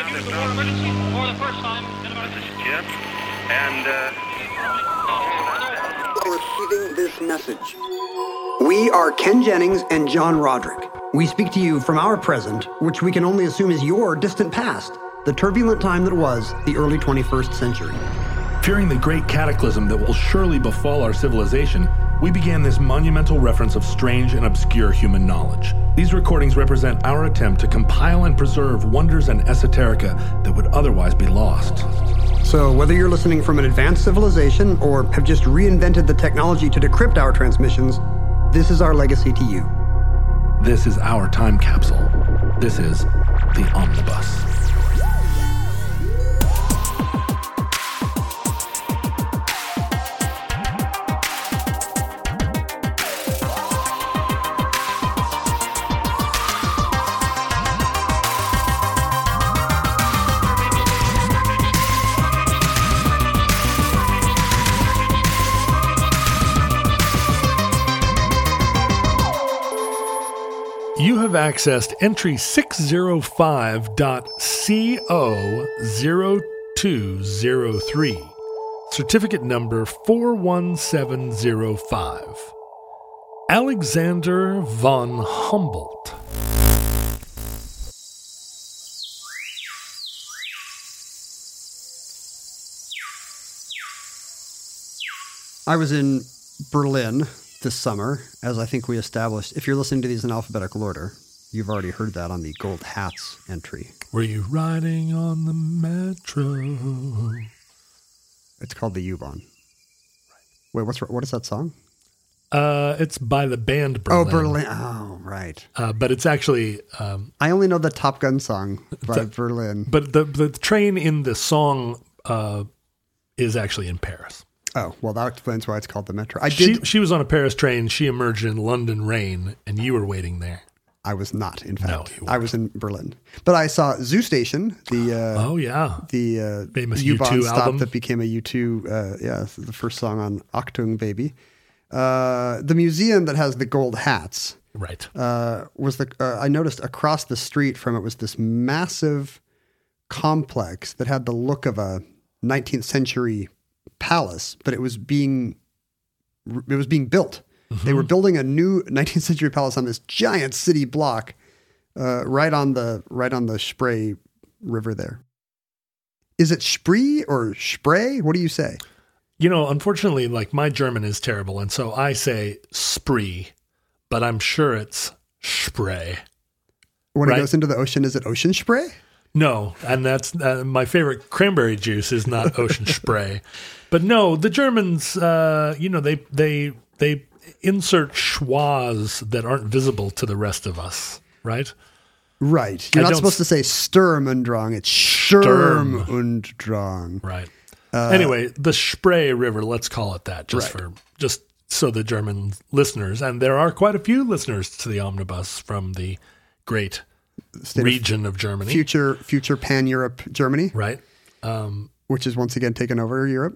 use the war emergency for the first time in about... This is Jim, and, Receiving this message. We are Ken Jennings and John Roderick. We speak to you from our present, which we can only assume is your distant past, the turbulent time that was the early 21st century. Fearing the great cataclysm that will surely befall our civilization, we began this monumental reference of strange and obscure human knowledge. These recordings represent our attempt to compile and preserve wonders and esoterica that would otherwise be lost. So whether you're listening from an advanced civilization or have just reinvented the technology to decrypt our transmissions, this is our legacy to you. This is our time capsule. This is the Omnibus. You have accessed entry 605.CO0203, certificate number 41705. Alexander von Humboldt. I was in Berlin this summer, as I think we established. If you're listening to these in alphabetical order, you've already heard that on the Gold Hats entry. Were you riding on the metro? It's called the U-Bahn. Wait, what is that song? It's by the band Berlin. Oh, Berlin. Oh, right. But it's actually... I only know the Top Gun song by Berlin. But the train in the song is actually in Paris. Oh, well, that explains why it's called the Metro. She was on a Paris train. She emerged in London rain, and you were waiting there. I was not, in fact. No, you weren't. I was in Berlin. But I saw Zoo Station, the famous U-Bahn U2 stop album that became a U2, the first song on Achtung Baby. The museum that has the gold hats, right, was I noticed across the street from it was this massive complex that had the look of a 19th century palace, but it was being built. Mm-hmm. They were building a new 19th century palace on this giant city block, right on the Spree River there. Is it Spree or Spree? What do you say? You know, unfortunately, like my German is terrible, and so I say Spree, but I'm sure it's Spree. When it goes into the ocean, is it Ocean Spree? No, and that's my favorite cranberry juice is not Ocean Spree. But no, the Germans, they insert schwas that aren't visible to the rest of us, right? Right. You're not supposed to say Sturm und Drang. It's Sturm und Drang. Right. Anyway, the Spree River, let's call it that, just so the German listeners, and there are quite a few listeners to the Omnibus from the great region of Germany. Future pan-Europe Germany. Right. Which is once again taken over Europe.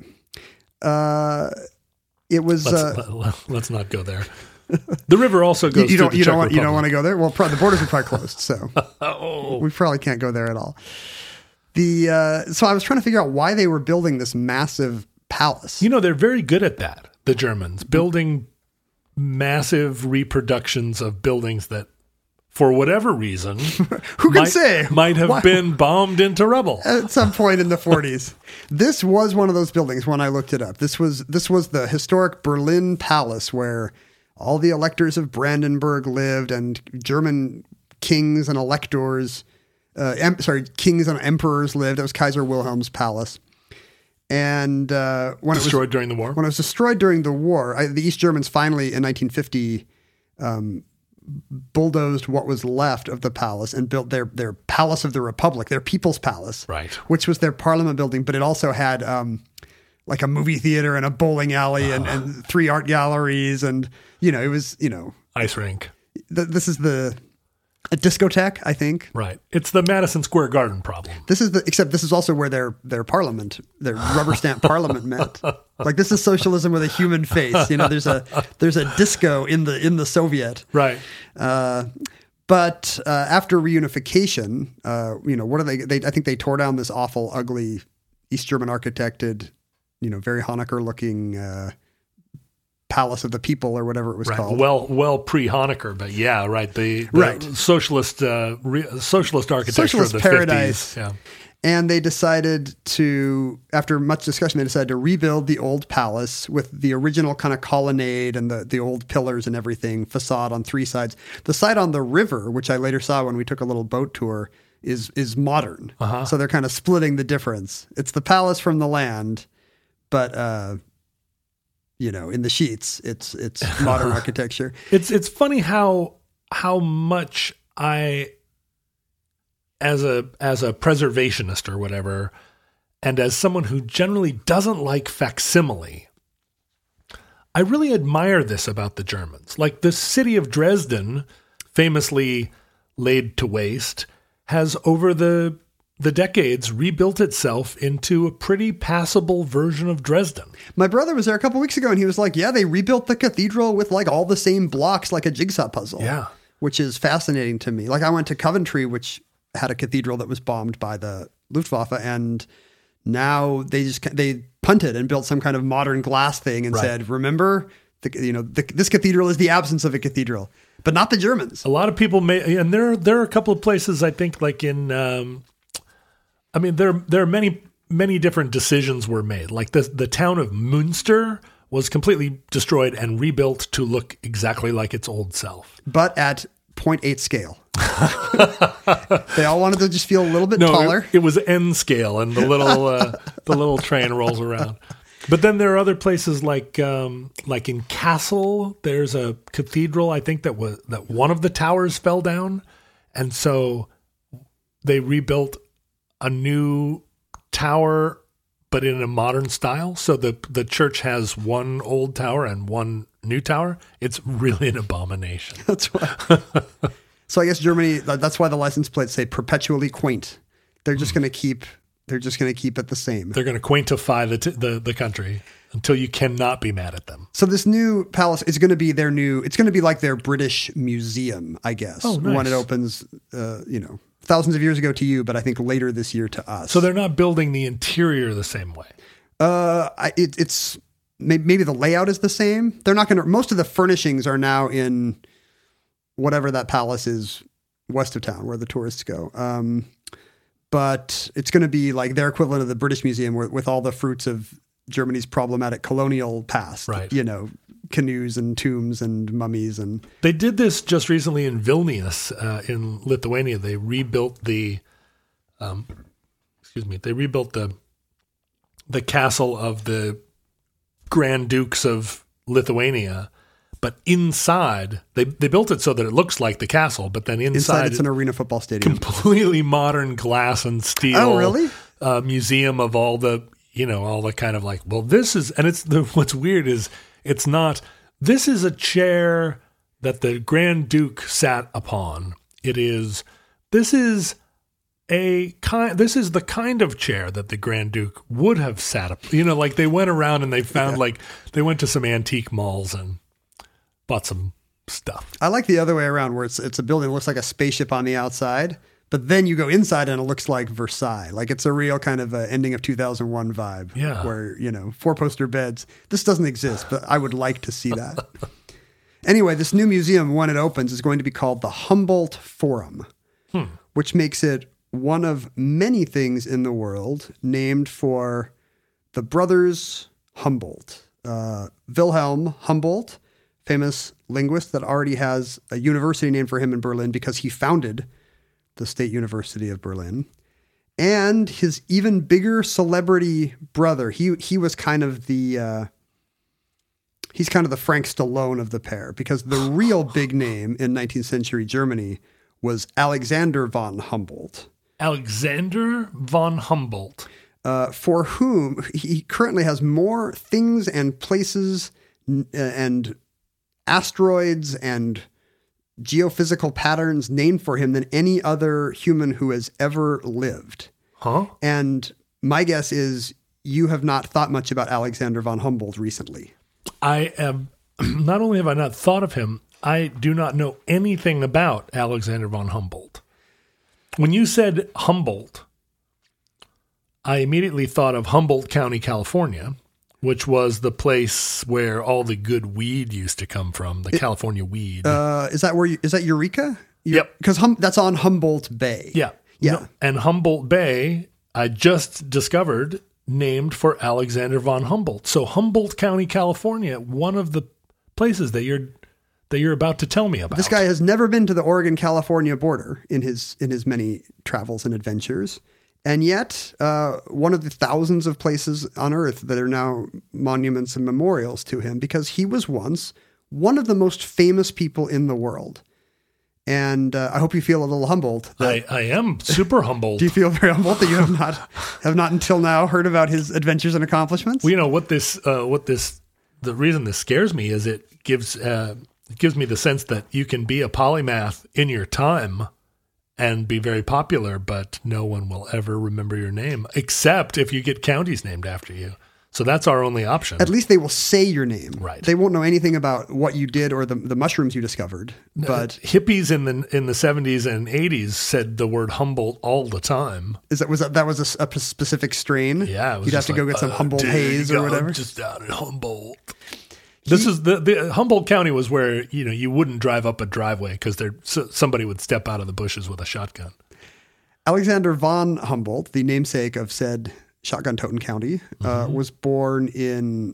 It was. Let's not go there. The river also goes. You don't want to go there. Well, the borders are probably closed, so we probably can't go there at all. So I was trying to figure out why they were building this massive palace. You know, they're very good at that. The Germans building massive reproductions of buildings that, for whatever reason, might have been bombed into rubble at some point in the 40s. This was one of those buildings when I looked it up. This was the historic Berlin Palace where all the electors of Brandenburg lived, and German kings and electors, kings and emperors lived. It was Kaiser Wilhelm's palace. And when destroyed during the war? When it was destroyed during the war, the East Germans finally, in 1950, bulldozed what was left of the palace and built their Palace of the Republic, their People's Palace, right, which was their parliament building, but it also had like a movie theater and a bowling alley and 3 art galleries, and it was ice rink. This is a discotheque, I think. Right. It's the Madison Square Garden problem. Except this is also where their parliament, their rubber stamp parliament met. Like, this is socialism with a human face. There's a disco in the Soviet. Right. But But after reunification, what are they? I think they tore down this awful, ugly East German architected, very Honecker-looking Palace of the People or whatever it was called. Well pre-Honecker, but yeah, right. The socialist architecture of the paradise. 50s. Yeah. And they decided to, after much discussion, they decided to rebuild the old palace with the original kind of colonnade and the old pillars and everything, facade on three sides. The side on the river, which I later saw when we took a little boat tour, is modern. Uh-huh. So they're kind of splitting the difference. It's the palace from the land, but in the sheets, it's modern architecture. It's funny how much I, as a preservationist or whatever, and as someone who generally doesn't like facsimile, I really admire this about the Germans. Like the city of Dresden, famously laid to waste, has over the decades rebuilt itself into a pretty passable version of Dresden. My brother was there a couple weeks ago and he was like, yeah, they rebuilt the cathedral with like all the same blocks, like a jigsaw puzzle. Yeah. Which is fascinating to me. Like I went to Coventry, which had a cathedral that was bombed by the Luftwaffe, and now they punted and built some kind of modern glass thing and said, remember, this cathedral is the absence of a cathedral, but not the Germans. A lot of people and there are a couple of places, I think, like in, there are many different decisions were made. Like the town of Münster was completely destroyed and rebuilt to look exactly like its old self. But at 0.8 scale. They all wanted to just feel a little bit taller. It was N scale, and the little train rolls around. But then there are other places like in Kassel. There's a cathedral, I think that one of the towers fell down, and so they rebuilt a new tower, but in a modern style. So the church has one old tower and one new tower. It's really an abomination. That's why. So I guess Germany, that's why the license plates say perpetually quaint. They're just going to keep it the same. They're going to quaintify the country until you cannot be mad at them. So this new palace is going to be it's going to be like their British museum, I guess. Oh, nice. When it opens, thousands of years ago to you, but I think later this year to us. So they're not building the interior the same way. It's maybe the layout is the same. They're not going to. Most of the furnishings are now in whatever that palace is west of town, where the tourists go. But it's going to be like their equivalent of the British Museum, with all the fruits of Germany's problematic colonial past. Right. Canoes and tombs and mummies and. They did this just recently in Vilnius, in Lithuania. They rebuilt the castle of the Grand Dukes of Lithuania, but inside they built it so that it looks like the castle, but then inside it's an arena football stadium, completely modern glass and steel. Oh, really? Museum of all the kind of like, well, this is, and what's weird is it's not. This is a chair that the Grand Duke sat upon. This is the kind of chair that the Grand Duke would have sat up. Like they went around and they found they went to some antique malls and bought some stuff. I like the other way around, where it's a building that looks like a spaceship on the outside, but then you go inside and it looks like Versailles. Like it's a real kind of ending of 2001 vibe. Yeah. Where, 4-poster beds. This doesn't exist, but I would like to see that. Anyway, this new museum, when it opens, is going to be called the Humboldt Forum, which makes it one of many things in the world named for the brothers Humboldt. Wilhelm Humboldt, famous linguist that already has a university named for him in Berlin because he founded the State University of Berlin. And his even bigger celebrity brother, he was kind of he's kind of the Frank Stallone of the pair, because the real big name in 19th century Germany was Alexander von Humboldt. Alexander von Humboldt. For whom he currently has more things and places and asteroids and geophysical patterns named for him than any other human who has ever lived. Huh? And my guess is you have not thought much about Alexander von Humboldt recently. I am. Not only have I not thought of him, I do not know anything about Alexander von Humboldt. When you said Humboldt, I immediately thought of Humboldt County, California, which was the place where all the good weed used to come from, the California weed. Is that Eureka? Yep. Because that's on Humboldt Bay. Yeah. Yeah. No, and Humboldt Bay, I just discovered, named for Alexander von Humboldt. So Humboldt County, California, one of the places that you're about to tell me about. This guy has never been to the Oregon-California border in his many travels and adventures. And yet, one of the thousands of places on Earth that are now monuments and memorials to him, because he was once one of the most famous people in the world. And I hope you feel a little humbled. I am super humbled. Do you feel very humbled that you have not until now heard about his adventures and accomplishments? Well, you know the reason this scares me is it gives me the sense that you can be a polymath in your time and be very popular, but no one will ever remember your name, except if you get counties named after you. So that's our only option. At least they will say your name. Right. They won't know anything about what you did or the mushrooms you discovered. But hippies in the 70s and 80s said the word Humboldt all the time. was a specific strain? Yeah. It was You'd have to go get some Humboldt Haze or whatever. Just down in Humboldt. This is the Humboldt County was where, you wouldn't drive up a driveway because somebody would step out of the bushes with a shotgun. Alexander von Humboldt, the namesake of said shotgun-toting county, was born in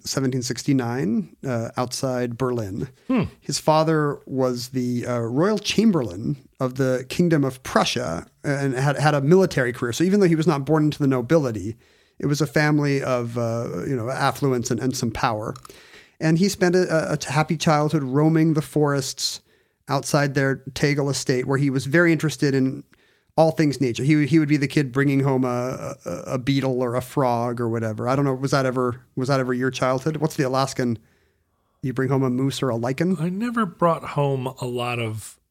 1769 outside Berlin. His father was the royal chamberlain of the Kingdom of Prussia and had a military career. So even though he was not born into the nobility, it was a family of affluence and some power. And he spent a happy childhood roaming the forests outside their Tegel estate, where he was very interested in all things nature. He would be the kid bringing home a beetle or a frog or whatever. I don't know. Was that ever your childhood? What's the Alaskan? You bring home a moose or a lichen? I never brought home a lot of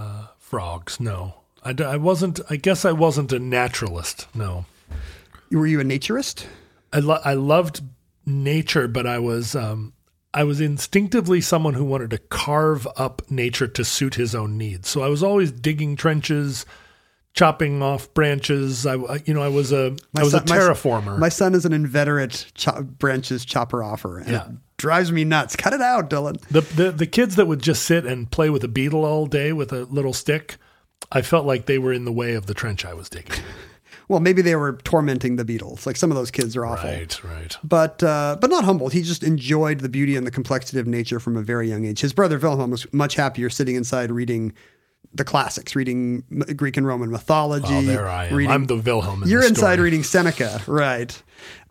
frogs. No, I wasn't. I guess I wasn't a naturalist. No. Were you a naturist? I loved nature, but I was instinctively someone who wanted to carve up nature to suit his own needs. So I was always digging trenches, chopping off branches. I was a terraformer. My son is an inveterate branches chopper offer. And it drives me nuts. Cut it out, Dylan. The kids that would just sit and play with a beetle all day with a little stick, I felt like they were in the way of the trench I was digging. Well, maybe they were tormenting the beetles. Like some of those kids are awful. Right. But not Humboldt. He just enjoyed the beauty and the complexity of nature from a very young age. His brother Wilhelm was much happier sitting inside reading the classics, reading Greek and Roman mythology. Oh, there I am. I'm the Wilhelm in You're the inside story. reading Seneca, right.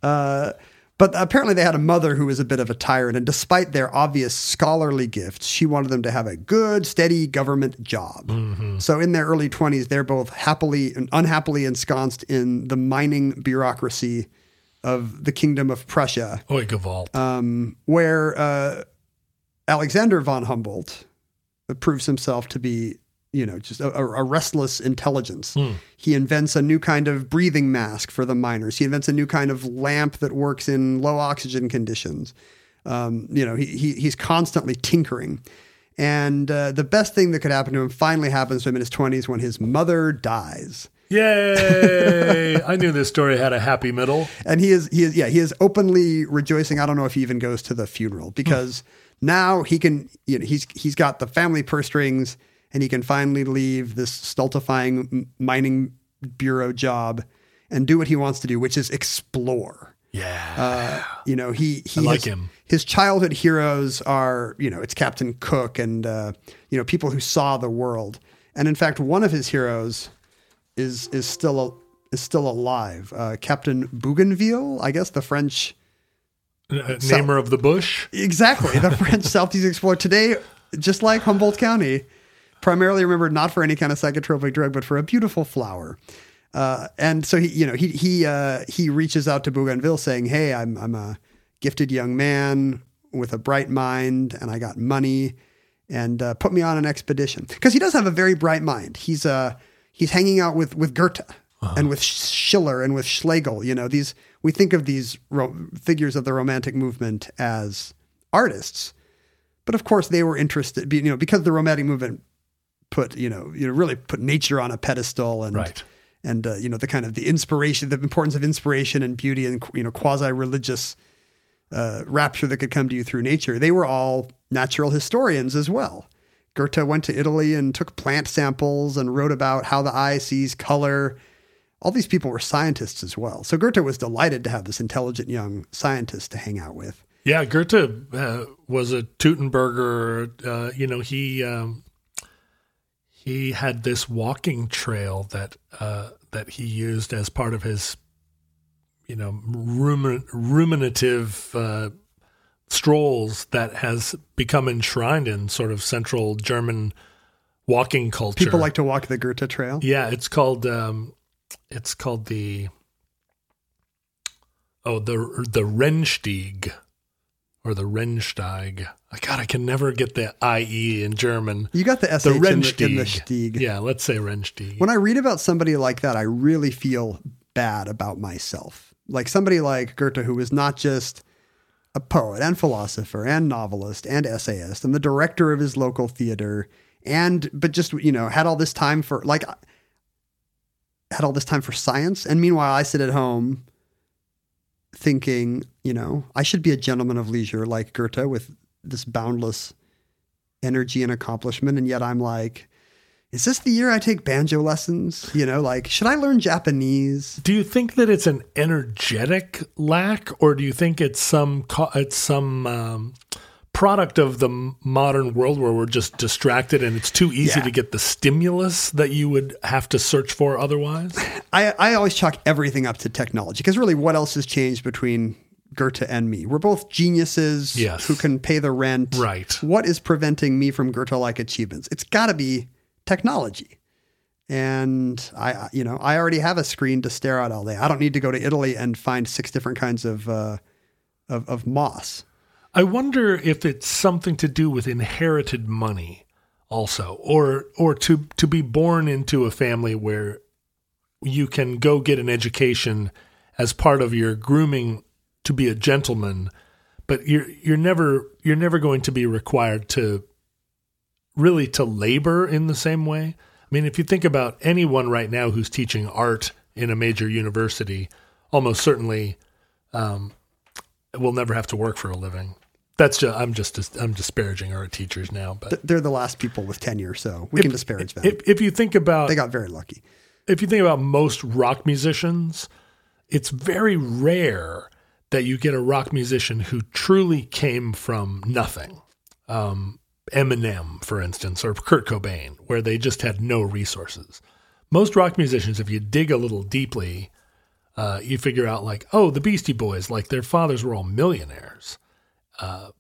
But apparently they had a mother who was a bit of a tyrant, and despite their obvious scholarly gifts, she wanted them to have a good, steady government job. Mm-hmm. So in their early 20s, they're both happily and unhappily ensconced in the mining bureaucracy of the Kingdom of Prussia. Oi, Gewalt. Where Alexander von Humboldt proves himself to be just a restless intelligence. He invents a new kind of breathing mask for the miners. He invents a new kind of lamp that works in low oxygen conditions. He's constantly tinkering. And the best thing that could happen to him finally happens to him in his 20s when his mother dies. Yay! I knew this story had a happy middle. And he is openly rejoicing. I don't know if he even goes to the funeral because now he can, he's got the family purse strings, and he can finally leave this stultifying mining bureau job and do what he wants to do, which is explore. Yeah. I like him. His childhood heroes are, it's Captain Cook and, people who saw the world. And in fact, one of his heroes is still alive. Captain Bougainville, I guess the French namer of the bush. Exactly. The French Southeast explorer today, just like Humboldt County, primarily remembered not for any kind of psychotropic drug, but for a beautiful flower. And so he reaches out to Bougainville saying, "Hey, I'm a gifted young man with a bright mind, and I got money, and put me on an expedition." Because he does have a very bright mind. He's hanging out with Goethe and with Schiller and with Schlegel. We think of these figures of the Romantic movement as artists. But of course, they were interested, because the Romantic movement put, really put nature on a pedestal and, Right. and the kind of the inspiration, the importance of inspiration and beauty and, quasi-religious rapture that could come to you through nature. They were all natural historians as well. Goethe went to Italy and took plant samples and wrote about how the eye sees color. All these people were scientists as well. So Goethe was delighted to have this intelligent young scientist to hang out with. Yeah, Goethe was a Teutonberger. He had this walking trail that he used as part of his, ruminative strolls that has become enshrined in sort of central German walking culture. People like to walk the Goethe trail. Yeah, it's called the Rennstieg or the Rennsteig. God, I can never get the IE in German. You got the SH in the Stieg. Yeah, let's say Rennstieg. When I read about somebody like that, I really feel bad about myself. Like somebody like Goethe, who was not just a poet and philosopher and novelist and essayist and the director of his local theater but just, had all this time for science. And meanwhile, I sit at home thinking, I should be a gentleman of leisure like Goethe with this boundless energy and accomplishment. And yet I'm like, is this the year I take banjo lessons? Should I learn Japanese? Do you think that it's an energetic lack, or do you think it's some product of the modern world where we're just distracted and it's too easy to get the stimulus that you would have to search for otherwise? I always chalk everything up to technology, because really what else has changed between Goethe and me? We're both geniuses who can pay the rent. Right. What is preventing me from Goethe-like achievements? It's got to be technology. And I already have a screen to stare at all day. I don't need to go to Italy and find 6 different kinds of moss. I wonder if it's something to do with inherited money also, or to be born into a family where you can go get an education as part of your grooming to be a gentleman, but you're never going to be required to really to labor in the same way. I mean, if you think about anyone right now who's teaching art in a major university, almost certainly will never have to work for a living. That's just I'm disparaging art teachers now, but they're the last people with tenure, so we can disparage them. If you think about, they got very lucky. If you think about most rock musicians, it's very rare that you get a rock musician who truly came from nothing. Eminem, for instance, or Kurt Cobain, where they just had no resources. Most rock musicians, if you dig a little deeply, you figure out the Beastie Boys, their fathers were all millionaires. I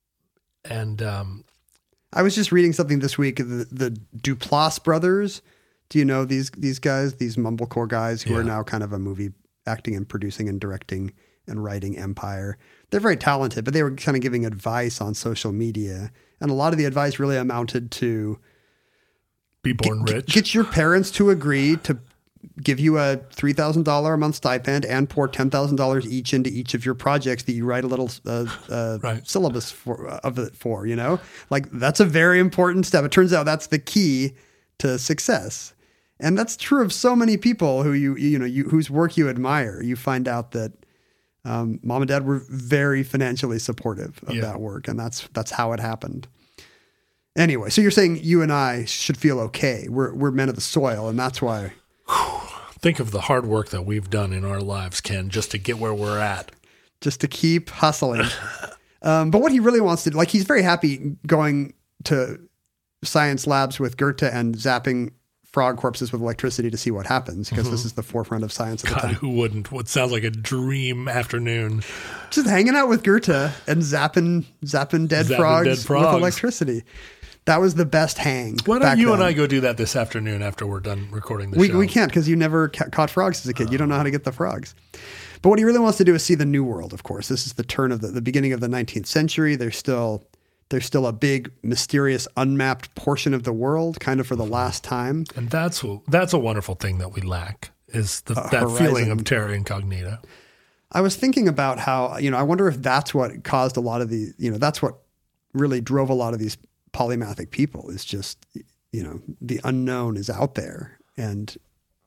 was just reading something this week. The Duplass brothers. Do you know these guys, these mumblecore guys who are now kind of a movie acting and producing and directing and writing empire? They're very talented, but they were kind of giving advice on social media. And a lot of the advice really amounted to be born rich. Get your parents to agree to give you a $3,000 a month stipend and pour $10,000 each into each of your projects that you write a little syllabus for. That's a very important step. It turns out that's the key to success. And that's true of so many people who whose work you admire. You find out that mom and dad were very financially supportive of that work, and that's how it happened. Anyway, so you're saying you and I should feel okay. We're men of the soil, and that's why. Think of the hard work that we've done in our lives, Ken, just to get where we're at. Just to keep hustling. But what he really wants to do, he's very happy going to science labs with Goethe and zapping frog corpses with electricity to see what happens, because this is the forefront of science at the time. Who wouldn't? What sounds like a dream afternoon. Just hanging out with Goethe and zapping dead frogs with electricity. That was the best hang. Why don't you and I go do that this afternoon after we're done recording the show? We can't, because you never caught frogs as a kid. You don't know how to get the frogs. But what he really wants to do is see the New World, of course. This is the turn of the beginning of the 19th century. There's still a big, mysterious, unmapped portion of the world, kind of for the last time. And that's a wonderful thing that we lack, is that feeling of terra incognita. I was thinking about how, I wonder if that's what caused a lot of the, that's what really drove a lot of these polymathic people is just, the unknown is out there. And,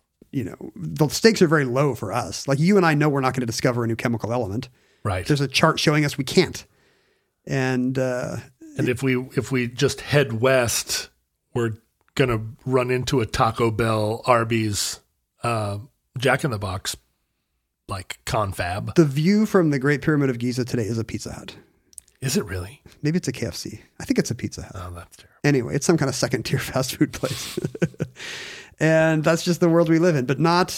the stakes are very low for us. Like you and I know we're not going to discover a new chemical element. Right. There's a chart showing us we can't. And if we just head west, we're going to run into a Taco Bell, Arby's, Jack in the Box, like confab. The view from the Great Pyramid of Giza today is a Pizza Hut. Is it really? Maybe it's a KFC. I think it's a Pizza Hut. Oh, that's terrible. Anyway, it's some kind of second-tier fast food place. And that's just the world we live in. But not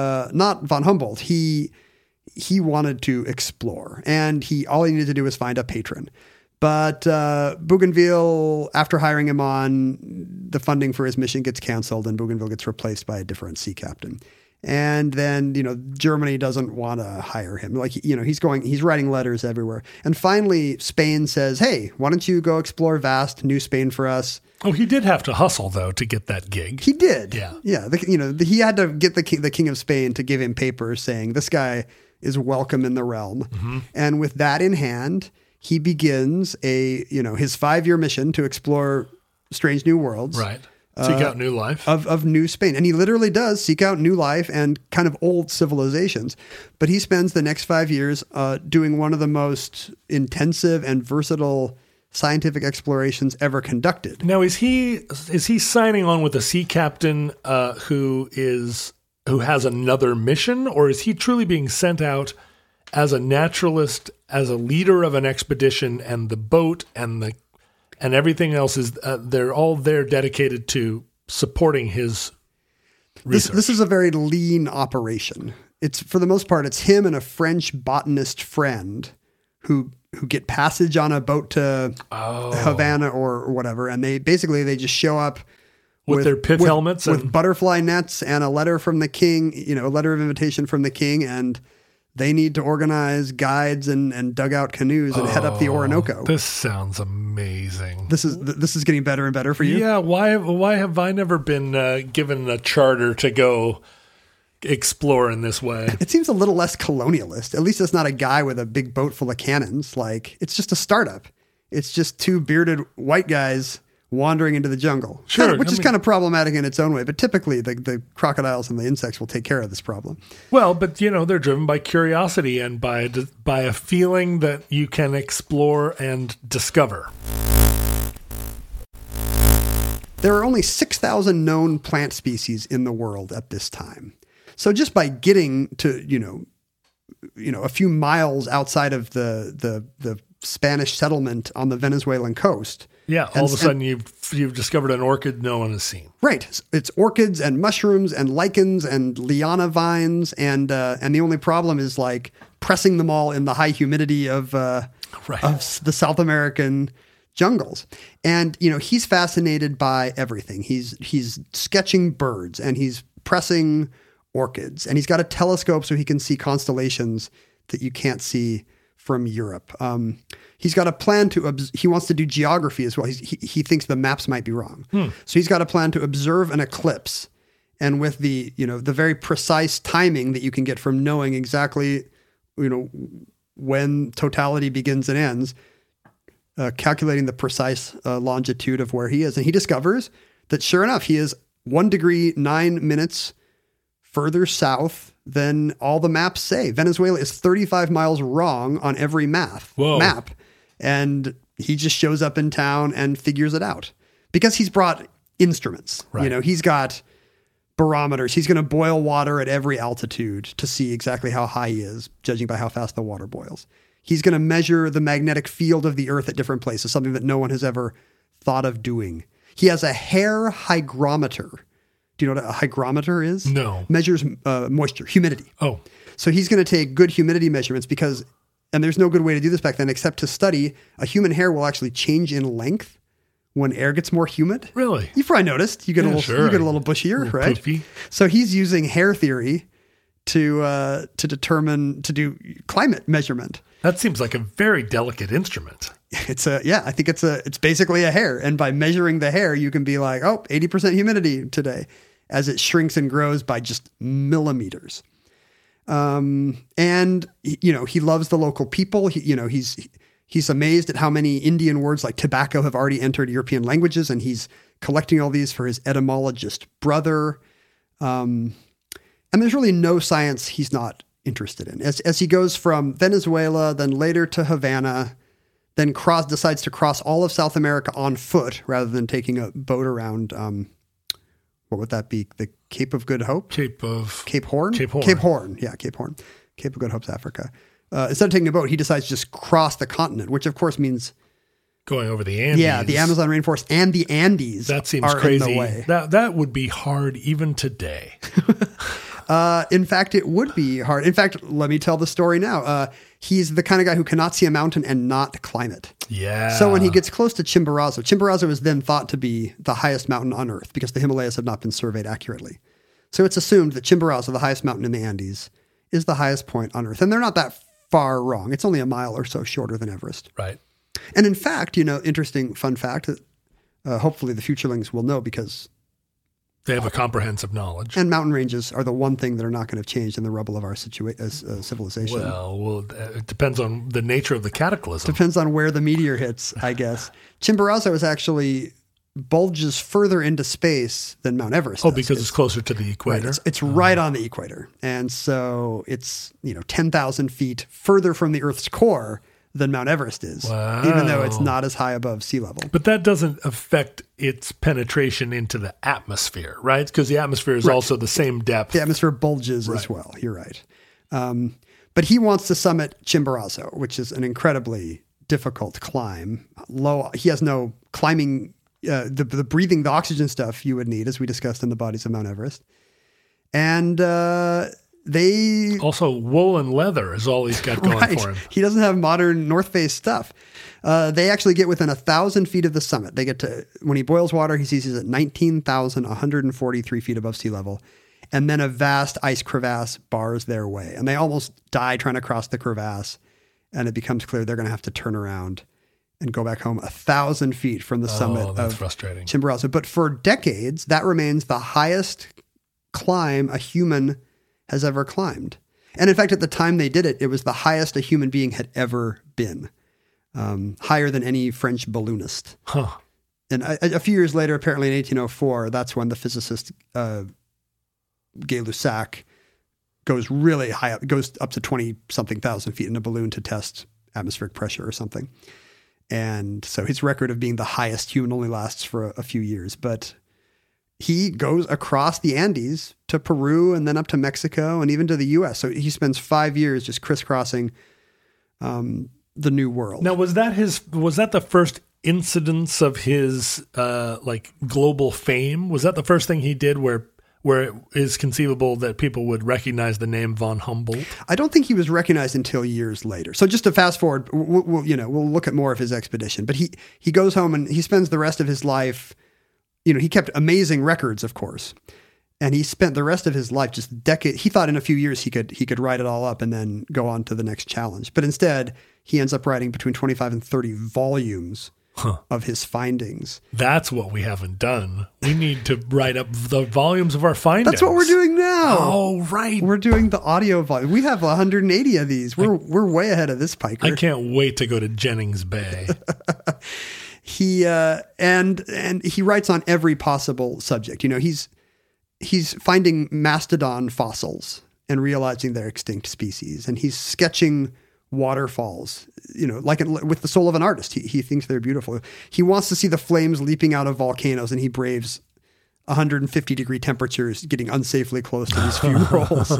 von Humboldt. He wanted to explore, and all he needed to do was find a patron. But Bougainville, after hiring him on, the funding for his mission gets canceled, and Bougainville gets replaced by a different sea captain. And then, Germany doesn't want to hire him. Like, he's writing letters everywhere. And finally, Spain says, hey, why don't you go explore vast New Spain for us? Oh, he did have to hustle, though, to get that gig. He did. Yeah. Yeah. He had to get the king of Spain to give him papers saying this guy is welcome in the realm. Mm-hmm. And with that in hand, he begins his 5-year mission to explore strange new worlds. Right. Seek out new life. Of New Spain. And he literally does seek out new life and kind of old civilizations. But he spends the next 5 years doing one of the most intensive and versatile scientific explorations ever conducted. Now, is he signing on with a sea captain who has another mission, or is he truly being sent out as a naturalist, as a leader of an expedition, and the boat and everything else is they're all there dedicated to supporting his research? This is a very lean operation. It's for the most part, it's him and a French botanist friend who get passage on a boat to Havana or whatever, and they just show up with their pith helmets with butterfly nets and a letter from the king, a letter of invitation from the king, and they need to organize guides and dugout canoes and head up the Orinoco. This sounds amazing. This is getting better and better for you. Yeah. Why have I never been given a charter to go explore in this way? It seems a little less colonialist. At least it's not a guy with a big boat full of cannons. Like, it's just a startup. It's just two bearded white guys wandering into the jungle. Sure. Which is kind of problematic in its own way. But typically the crocodiles and the insects will take care of this problem. Well, but they're driven by curiosity and by a feeling that you can explore and discover. There are only 6,000 known plant species in the world at this time. So just by getting to, a few miles outside of the Spanish settlement on the Venezuelan coast. Yeah, all of a sudden you've discovered an orchid no one has seen. Right. It's orchids and mushrooms and lichens and liana vines, and the only problem is like pressing them all in the high humidity of the South American jungles. And he's fascinated by everything. He's sketching birds and he's pressing orchids, and he's got a telescope so he can see constellations that you can't see from Europe. He's got a plan he wants to do geography as well. He thinks the maps might be wrong. So he's got a plan to observe an eclipse. And with the very precise timing that you can get from knowing exactly, when totality begins and ends, calculating the precise longitude of where he is. And he discovers that sure enough, he is 1 degree 9 minutes further south than all the maps say. Venezuela is 35 miles wrong on every map. And he just shows up in town and figures it out because he's brought instruments. Right. He's got barometers. He's going to boil water at every altitude to see exactly how high he is, judging by how fast the water boils. He's going to measure the magnetic field of the earth at different places, something that no one has ever thought of doing. He has a hair hygrometer. Do you know what a hygrometer is? No. Measures moisture, humidity. Oh. So he's going to take good humidity measurements and there's no good way to do this back then except to study a human hair will actually change in length when air gets more humid. Really? You've probably noticed. You get a little bushier, right? Poofy. So he's using hair theory to do climate measurement. That seems like a very delicate instrument. I think it's basically a hair. And by measuring the hair, you can be like, 80% humidity today as it shrinks and grows by just millimeters. And he loves the local people. He's He's amazed at how many Indian words like tobacco have already entered European languages, and he's collecting all these for his etymologist brother. And there's really no science he's not interested in. As he goes from Venezuela, then later to Havana, then decides to cross all of South America on foot rather than taking a boat around, what would that be? The Cape of Good Hope? Cape Horn? Cape Horn. Cape Horn. Yeah, Cape Horn. Cape of Good Hope's Africa. Instead of taking a boat, he decides to just cross the continent, which of course means going over the Andes. Yeah, the Amazon rainforest and the Andes. That seems crazy. In the way. That would be hard even today. In fact, it would be hard. In fact, let me tell the story now. He's the kind of guy who cannot see a mountain and not climb it. Yeah. So when he gets close to Chimborazo is then thought to be the highest mountain on Earth because the Himalayas have not been surveyed accurately. So it's assumed that Chimborazo, the highest mountain in the Andes, is the highest point on Earth. And they're not that far wrong. It's only a mile or so shorter than Everest. Right. And in fact, interesting fun fact that hopefully the futurelings will know because they have a comprehensive knowledge. And mountain ranges are the one thing that are not going to change in the rubble of our civilization. Well, it depends on the nature of the cataclysm. Depends on where the meteor hits, I guess. Chimborazo is actually bulges further into space than Mount Everest. Oh, because it's closer to the equator? Right, it's right on the equator. And so it's 10,000 feet further from the Earth's core than Mount Everest is, even though it's not as high above sea level. But that doesn't affect its penetration into the atmosphere, right? Because the atmosphere is also the same depth. The atmosphere bulges as well. You're right. But he wants to summit Chimborazo, which is an incredibly difficult climb. He has no climbing, the breathing, the oxygen stuff you would need, as we discussed in the bodies of Mount Everest. And they also woolen leather is all he's got going for him. He doesn't have modern North Face stuff. They actually get within 1,000 feet of the summit. They get to, when he boils water, he sees he's at 19,143 feet above sea level. And then a vast ice crevasse bars their way. And they almost die trying to cross the crevasse. And it becomes clear they're going to have to turn around and go back home 1,000 feet from the summit of Chimborazo. But for decades, that remains the highest climb a human has ever climbed. And in fact, at the time they did it, it was the highest a human being had ever been, higher than any French balloonist. Huh. And a few years later, apparently in 1804, that's when the physicist Gay-Lussac goes really high up, goes up to 20-something thousand feet in a balloon to test atmospheric pressure or something. And so his record of being the highest human only lasts for a few years, but he goes across the Andes to Peru and then up to Mexico and even to the U.S. So he spends 5 years just crisscrossing the New World. Now, was that the first incidence of his global fame? Was that the first thing he did where it is conceivable that people would recognize the name von Humboldt? I don't think he was recognized until years later. So just to fast forward, we'll look at more of his expedition. But he goes home and he spends the rest of his life. He kept amazing records, of course, and he spent the rest of his life just decades. He thought in a few years he could write it all up and then go on to the next challenge. But instead, he ends up writing between 25 and 30 volumes of his findings. That's what we haven't done. We need to write up the volumes of our findings. That's what we're doing now. Oh, right. We're doing the audio volume. We have 180 of these. We're way ahead of this piker. I can't wait to go to Jennings Bay. He and he writes on every possible subject. He's finding mastodon fossils and realizing they're extinct species, and he's sketching waterfalls. With the soul of an artist, he thinks they're beautiful. He wants to see the flames leaping out of volcanoes, and he braves 150-degree temperatures, getting unsafely close to these fumaroles.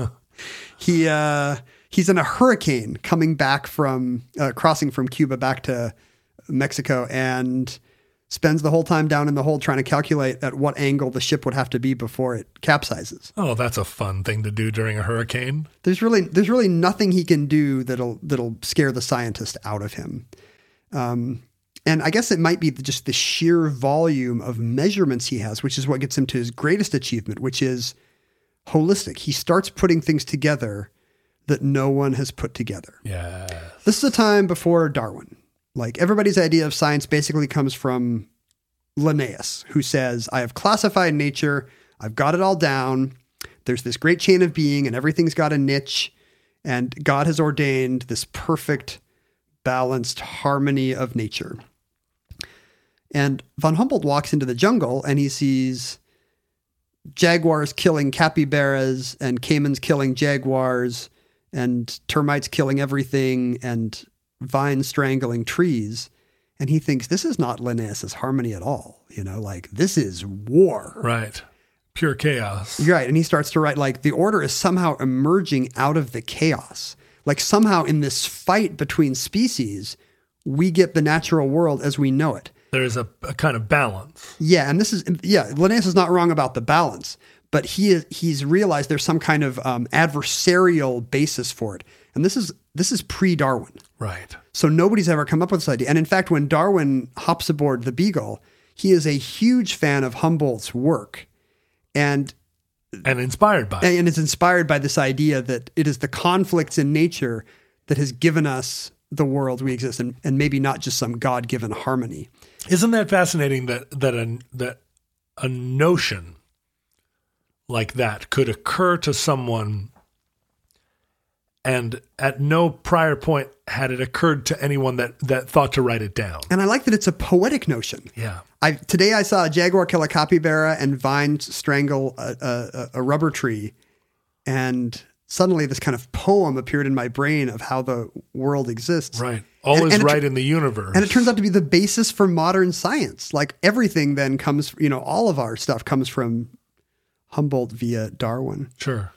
He's in a hurricane coming back from crossing from Cuba back to Mexico and spends the whole time down in the hold trying to calculate at what angle the ship would have to be before it capsizes. Oh, that's a fun thing to do during a hurricane. There's really nothing he can do that'll scare the scientist out of him. And I guess it might be just the sheer volume of measurements he has, which is what gets him to his greatest achievement, which is holistic. He starts putting things together that no one has put together. Yeah. This is a time before Darwin. Like, everybody's idea of science basically comes from Linnaeus, who says, I have classified nature. I've got it all down. There's this great chain of being and everything's got a niche, and God has ordained this perfect balanced harmony of nature. And von Humboldt walks into the jungle and he sees jaguars killing capybaras and caimans killing jaguars and termites killing everything and vines strangling trees. And he thinks this is not Linnaeus's harmony at all. Like this is war. Right. Pure chaos. Right. And he starts to write like the order is somehow emerging out of the chaos. Like somehow in this fight between species, we get the natural world as we know it. There's a kind of balance. Yeah. And Linnaeus is not wrong about the balance, but he's realized there's some kind of adversarial basis for it. And this is pre-Darwin. Right. So nobody's ever come up with this idea. And in fact, when Darwin hops aboard the Beagle, he is a huge fan of Humboldt's work and inspired by it. And is inspired by this idea that it is the conflicts in nature that has given us the world we exist in, and maybe not just some God-given harmony. Isn't that fascinating that a notion like that could occur to someone and at no prior point had it occurred to anyone that thought to write it down? And I like that it's a poetic notion. Yeah. Today I saw a jaguar kill a capybara and vines strangle a rubber tree, and suddenly this kind of poem appeared in my brain of how the world exists. Right. All is right in the universe. And it turns out to be the basis for modern science. Like everything then comes, all of our stuff comes from Humboldt via Darwin. Sure.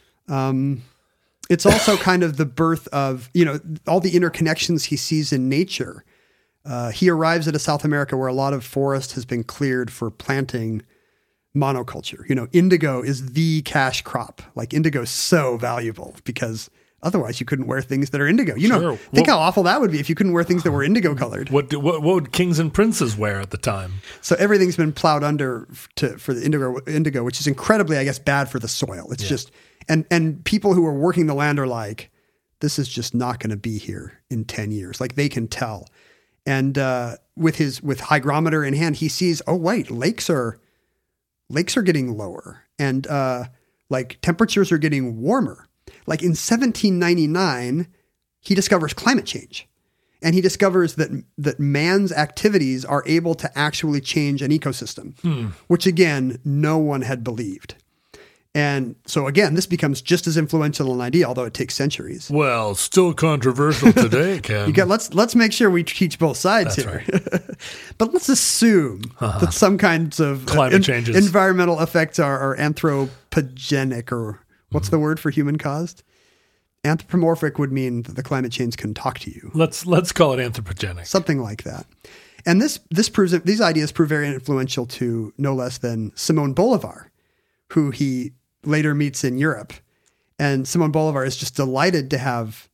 It's also kind of the birth of, all the interconnections he sees in nature. He arrives at a South America where a lot of forest has been cleared for planting monoculture. Indigo is the cash crop. Like indigo is so valuable because otherwise you couldn't wear things that are indigo. Sure. Think how awful that would be if you couldn't wear things that were indigo colored. What would kings and princes wear at the time? So everything's been plowed under for the indigo, which is incredibly, I guess, bad for the soil. It's just, and people who are working the land are like, this is just not going to be here in 10 years. Like they can tell. And with hygrometer in hand, he sees, oh wait, lakes are getting lower, and like temperatures are getting warmer. Like in 1799, he discovers climate change, and he discovers that man's activities are able to actually change an ecosystem, which again, no one had believed. And so again, this becomes just as influential an idea, although it takes centuries. Well, still controversial today, Ken. Let's make sure we teach both sides. That's here. Right. But let's assume that some kinds of climate changes, environmental effects are anthropogenic, or what's the word for human caused? Anthropomorphic would mean that the climate change can talk to you. Let's call it anthropogenic. Something like that. And this proves that these ideas prove very influential to no less than Simón Bolívar, who he later meets in Europe. And Simón Bolívar is just delighted to have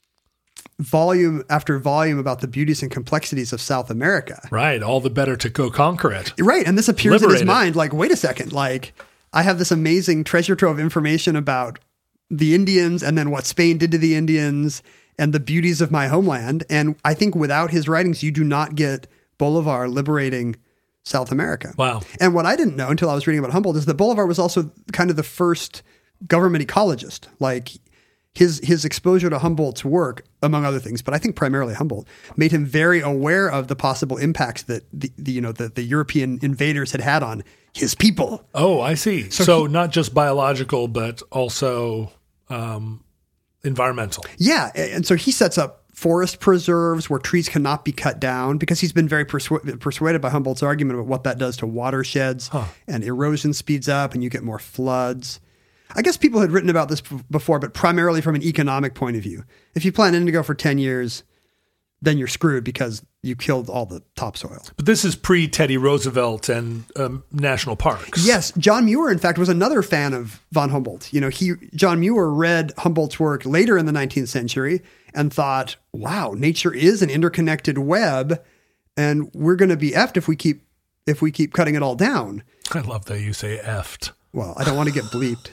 volume after volume about the beauties and complexities of South America. Right. All the better to go conquer it. Right. And this appears in his mind like, wait a second, like I have this amazing treasure trove of information about the Indians and then what Spain did to the Indians and the beauties of my homeland. And I think without his writings, you do not get Bolívar liberating South America. Wow. And what I didn't know until I was reading about Humboldt is that Bolívar was also kind of the first government ecologist. Like his exposure to Humboldt's work, among other things, but I think primarily Humboldt, made him very aware of the possible impacts that the European invaders had on his people. Oh, I see. So not just biological, but also environmental. Yeah. And so he sets up forest preserves where trees cannot be cut down because he's been very persuaded by Humboldt's argument about what that does to watersheds, and erosion speeds up and you get more floods. I guess people had written about this before, but primarily from an economic point of view. If you plant indigo for 10 years, then you're screwed because you killed all the topsoil. But this is pre-Teddy Roosevelt and national parks. Yes. John Muir, in fact, was another fan of von Humboldt. John Muir read Humboldt's work later in the 19th century and thought, wow, nature is an interconnected web, and we're going to be effed if we keep cutting it all down. I love that you say effed. Well, I don't want to get bleeped.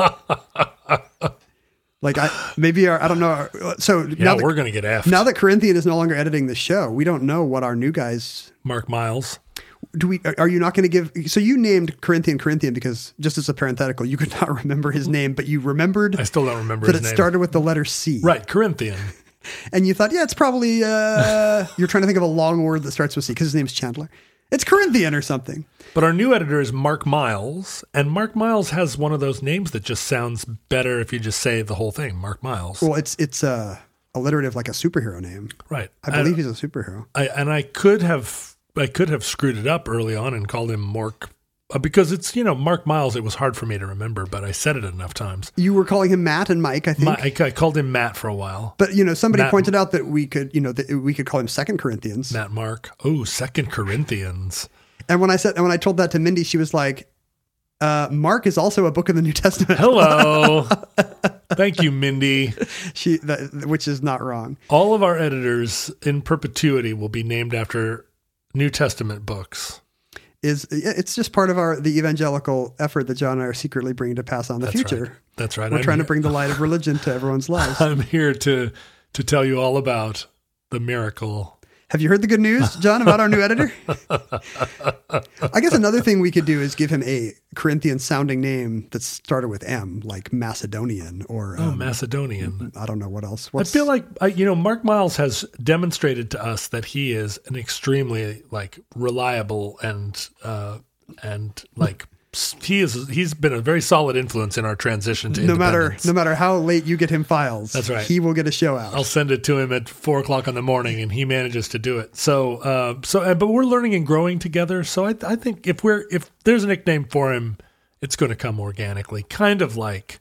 Like I don't know. So now we're going to get effed. Now that Corinthian is no longer editing the show, we don't know what our new guys. Mark Miles. Are you not going to give? So you named Corinthian because, just as a parenthetical, you could not remember his name, but you remembered. I still don't remember that his name. It started with the letter C. Right, Corinthian. And you thought, yeah, it's probably, you're trying to think of a long word that starts with C because his name's Chandler. It's Corinthian or something. But our new editor is Mark Miles, and Mark Miles has one of those names that just sounds better if you just say the whole thing, Mark Miles. Well, it's alliterative like a superhero name. Right. I believe he's a superhero. I could have screwed it up early on and called him Mark, because it's, Mark Miles. It was hard for me to remember, but I said it enough times. You were calling him Matt and Mike, I think. I called him Matt for a while. But, somebody pointed out that we could, that we could call him 2 Corinthians. Matt Mark. Oh, 2 Corinthians. And when I told that to Mindy, she was like, Mark is also a book of the New Testament. Hello. Thank you, Mindy. Which is not wrong. All of our editors in perpetuity will be named after New Testament books. It's just part of the evangelical effort that John and I are secretly bringing to pass on the future. Right. That's right. We're trying to bring the light of religion to everyone's lives. I'm here to tell you all about the miracle. Have you heard the good news, John, about our new editor? I guess another thing we could do is give him a Corinthian sounding name that started with M, like Macedonian or... Macedonian. I don't know what else. I feel like, Mark Miles has demonstrated to us that he is an extremely reliable and he's been a very solid influence in our transition to independence. No matter how late you get him files, that's right. He will get a show out. I'll send it to him at 4:00 in the morning, and he manages to do it. So, but we're learning and growing together. So I think if there's a nickname for him, it's going to come organically, kind of like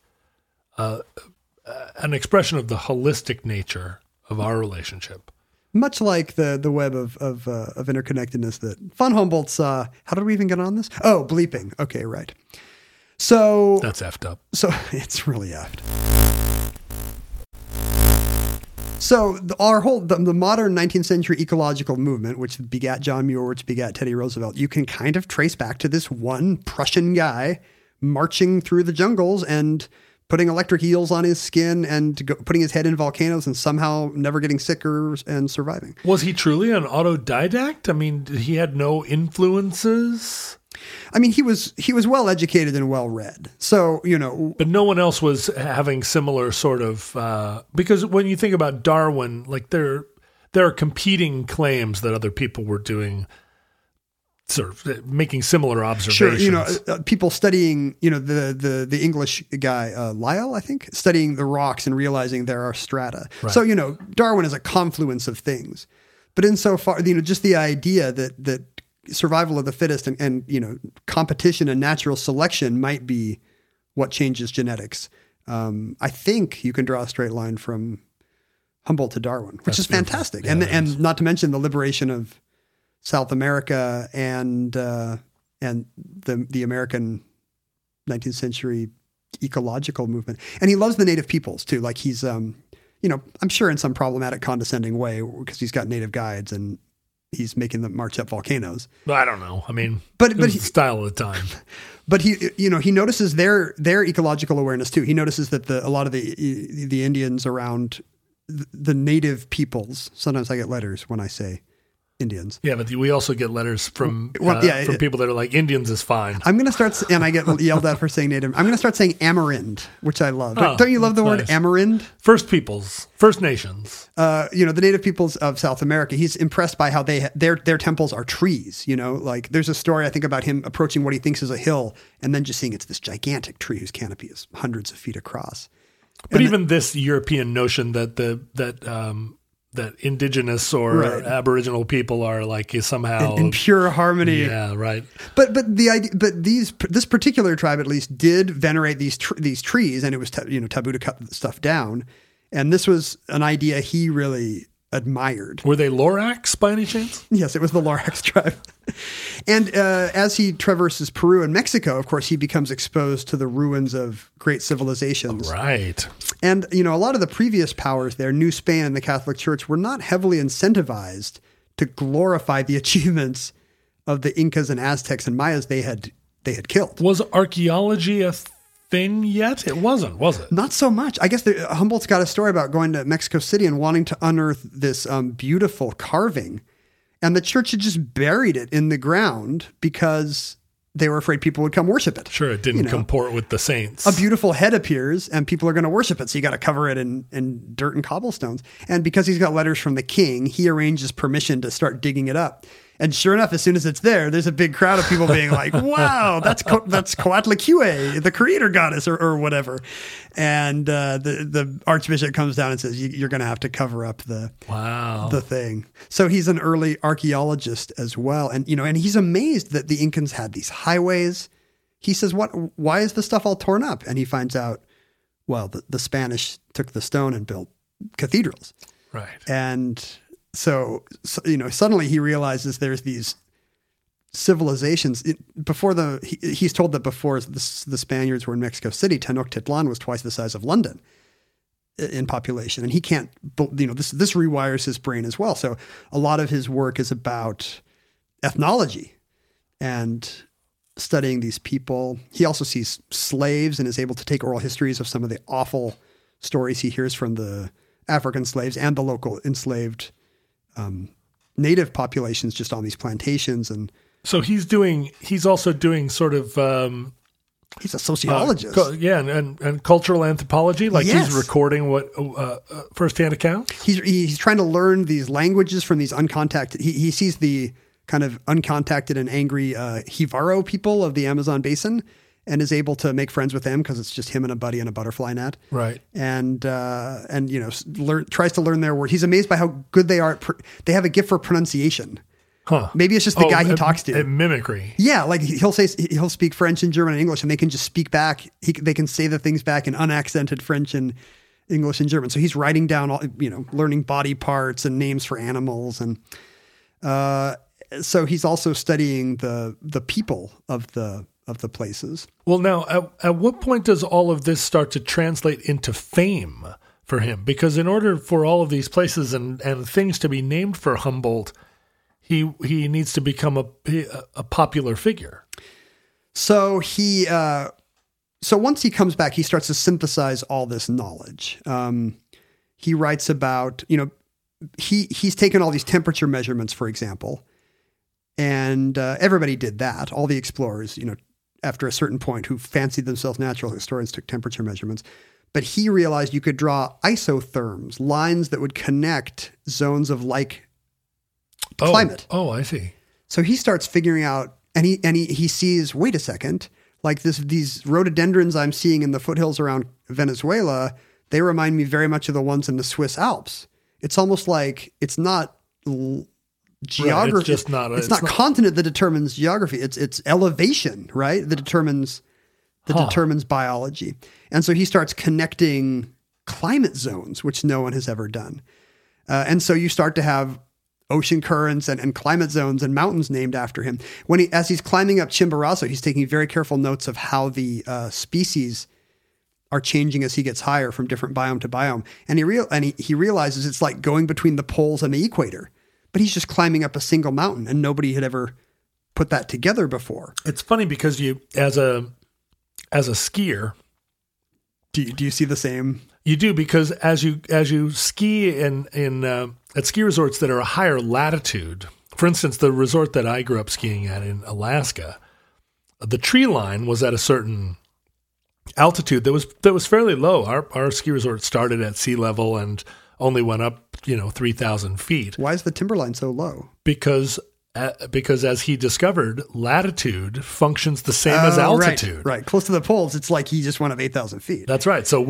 an expression of the holistic nature of our relationship. Much like the web of interconnectedness that von Humboldt saw. How did we even get on this? Oh, bleeping. Okay, right. So that's effed up. So it's really effed. So the modern 19th century ecological movement, which begat John Muir, which begat Teddy Roosevelt, you can kind of trace back to this one Prussian guy marching through the jungles and putting electric eels on his skin and putting his head in volcanoes and somehow never getting sicker and surviving. Was he truly an autodidact? I mean, he had no influences? I mean, he was well educated and well read. So, but no one else was having similar sort of, because when you think about Darwin, there are competing claims that other people were doing, sort of making similar observations. Sure, people studying, the English guy, Lyell, I think, studying the rocks and realizing there are strata. Right. So, Darwin is a confluence of things. But insofar, just the idea that survival of the fittest and competition and natural selection might be what changes genetics. I think you can draw a straight line from Humboldt to Darwin, which is fantastic. Yeah, and not to mention the liberation of South America and the American 19th century ecological movement. And he loves the native peoples too. Like he's, I'm sure in some problematic condescending way because he's got native guides and he's making them march up volcanoes. I don't know. I mean, but it was the style of the time. But he notices their ecological awareness too. He notices that a lot of the Indians around the native peoples, sometimes I get letters when I say Indians. Yeah, but we also get letters from people that are like, Indians is fine. I'm going to start, and I get yelled at for saying native. I'm going to start saying Amerind, which I love. Don't you love the word Amerind? First peoples, First Nations. The native peoples of South America. He's impressed by how their temples are trees. There's a story I think about him approaching what he thinks is a hill, and then just seeing it's this gigantic tree whose canopy is hundreds of feet across. But even this European notion that that indigenous or Aboriginal people are somehow in pure harmony. Yeah, right. But the idea, this particular tribe at least did venerate these trees, and it was taboo to cut stuff down. And this was an idea he really admired. Were they Lorax by any chance? Yes, it was the Lorax tribe. And as he traverses Peru and Mexico, of course, he becomes exposed to the ruins of great civilizations. Right. And, a lot of the previous powers there, New Spain and the Catholic Church, were not heavily incentivized to glorify the achievements of the Incas and Aztecs and Mayas they had killed. Was archaeology a thing yet? It wasn't, was it? Not so much. I guess Humboldt's got a story about going to Mexico City and wanting to unearth this beautiful carving. And the church had just buried it in the ground because they were afraid people would come worship it. Sure, it didn't comport with the saints. A beautiful head appears and people are going to worship it. So you got to cover it in dirt and cobblestones. And because he's got letters from the king, he arranges permission to start digging it up. And sure enough, as soon as it's there's a big crowd of people being like, wow, that's Coatlicue, the creator goddess or whatever. And the archbishop comes down and says, you're going to have to cover up the thing. So he's an early archaeologist as well. And, and he's amazed that the Incans had these highways. He says, why is this stuff all torn up? And he finds out, well, the Spanish took the stone and built cathedrals. Right. And so suddenly he realizes there's these civilizations. He's told that before the Spaniards were in Mexico City, Tenochtitlan was twice the size of London in population. And he can't, this rewires his brain as well. So a lot of his work is about ethnology and studying these people. He also sees slaves and is able to take oral histories of some of the awful stories he hears from the African slaves and the local enslaved native populations just on these plantations. And so he's also doing sort of, he's a sociologist. And cultural anthropology. Like yes. He's recording what, firsthand accounts. He's trying to learn these languages from these uncontacted, he sees the kind of uncontacted and angry, Jivaro people of the Amazon basin and is able to make friends with them because it's just him and a buddy and a butterfly net. Right. And tries to learn their word. He's amazed by how good they are. They have a gift for pronunciation. Huh. Maybe it's just the guy he talks to. Mimicry. Yeah. Like he'll speak French and German and English and they can just speak back. They can say the things back in unaccented French and English and German. So he's writing down all, learning body parts and names for animals. And, so he's also studying the people of the places. Well, now, at what point does all of this start to translate into fame for him? Because in order for all of these places and things to be named for Humboldt, he needs to become a popular figure. So once he comes back, he starts to synthesize all this knowledge. He writes about, he's taken all these temperature measurements, for example, and everybody did that. All the explorers, after a certain point, who fancied themselves natural historians, took temperature measurements. But he realized you could draw isotherms, lines that would connect zones of like climate. Oh, I see. So he starts figuring out, and he sees, wait a second, like these rhododendrons I'm seeing in the foothills around Venezuela, they remind me very much of the ones in the Swiss Alps. It's almost like it's not geography. Right, it's not continent that determines geography. It's elevation, right? That determines biology. And so he starts connecting climate zones, which no one has ever done. And so you start to have ocean currents and climate zones and mountains named after him. As he's climbing up Chimborazo, he's taking very careful notes of how the species are changing as he gets higher from different biome to biome. And he realizes it's like going between the poles and the equator. But he's just climbing up a single mountain, and nobody had ever put that together before. It's funny because you, as a skier, do you see the same? You do, because as you ski at ski resorts that are a higher latitude, for instance, the resort that I grew up skiing at in Alaska, the tree line was at a certain altitude that was fairly low. Our ski resort started at sea level and only went up 3,000 feet. Why is the timberline so low? Because as he discovered, latitude functions the same as altitude. Right. Close to the poles, it's like he just went up 8,000 feet. That's right. So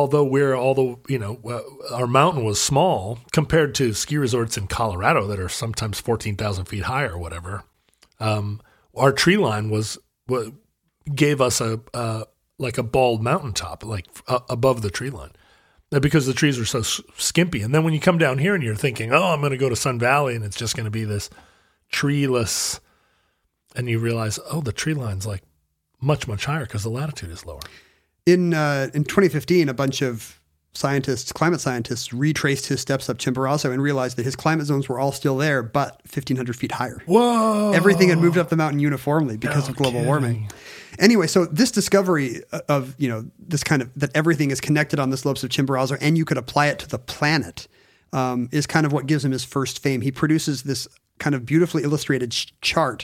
our mountain was small compared to ski resorts in Colorado that are sometimes 14,000 feet high or whatever. Our tree line gave us a bald mountaintop, like above the tree line. Because the trees are so skimpy. And then when you come down here and you're thinking, I'm going to go to Sun Valley and it's just going to be this treeless, and you realize, the tree line's like much, much higher because the latitude is lower. In 2015, a bunch of climate scientists, retraced his steps up Chimborazo and realized that his climate zones were all still there, but 1,500 feet higher. Whoa! Everything had moved up the mountain uniformly because of global warming. Anyway, so this discovery of, this kind of, that everything is connected on the slopes of Chimborazo and you could apply it to the planet, is kind of what gives him his first fame. He produces this kind of beautifully illustrated chart